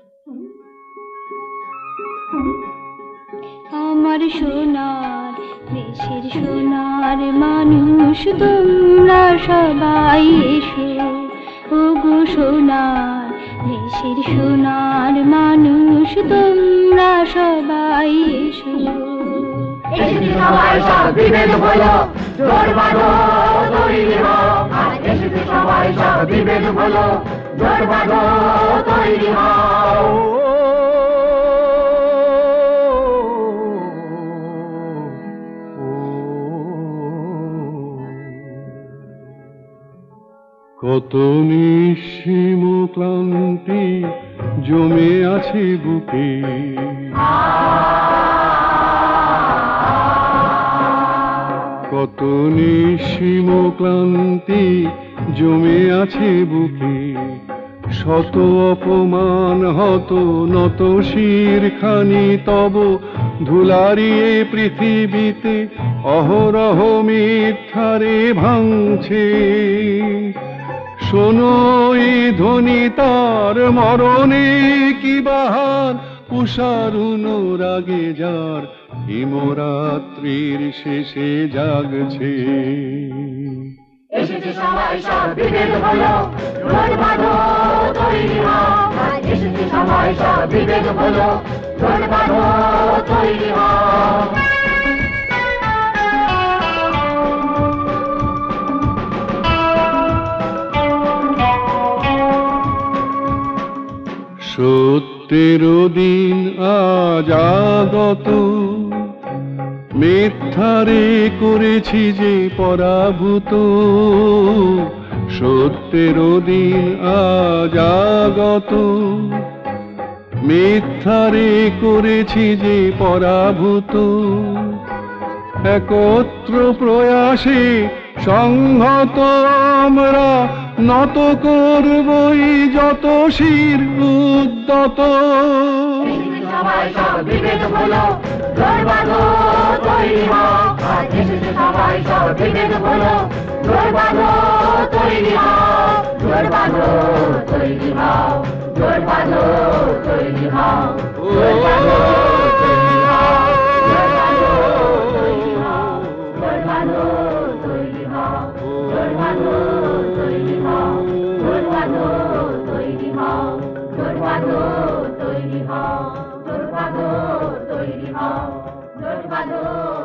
আমার সোনার দেশের সোনার মানুষ তোমরা সবাই এসো, ওগো সোনার দেশের সোনার মানুষ তোমরা সবাই এসো। এসেছি সবাই সব বিভেদ ভুলো, জোর বাঁধো তৈরি হও। এসেছি সবাই সব বিভেদ ভুলো, জোর বাঁধো তৈরি হও। কত নিঃসীম ক্লান্তি জমে আছে বুকে, কত নিঃসীম ক্লান্তি জমে আছে বুকে। শত অপমান হত নত শিরখানি তব ধুলারিয়ে পৃথিবীতে অহরহ মিথ্যারে ভাঙছে। শোনো এই ধ্বনি তার মরণে কি বাহার, উষারুণ রাগে যার হিমরাত্রির শেষে জাগছে। এসেছি সবাই সব বিভেদ ভুলো, জোর বাঁধো তৈরি হও। এসেছি সবাই সব বিভেদ ভুলো, জোর বাঁধো তৈরি হও। সত্যের দিন আজ আগত, মিথ্যারে করেছি যে পরাভূত। সত্যের দিন আজ আগত, মিথ্যারে করেছি যে পরাভূত। একত্র প্রয়াসে সংহত আমরা নত করবই যত শির উদ্যত। সবাই সব বিভেদ ভুলো, জোর বাঁধো তৈরি হও। এসেছি সবাই সব বিভেদ ভুলো, জোর বাঁধো তৈরি হও। জোর বাঁধো তৈরি হও, জোর বাঁধো তৈরি হও, জোর বাঁধো তৈরি হও, জোর বাঁধো তৈরি হও, জোর বাঁধো তৈরি হও, জোর বাঁধো তৈরি হও, জোর বাঁধো তৈরি হও, জোর বাঁধো তৈরি হও, জোর বাঁধো তৈরি হও, জোর বাঁধো।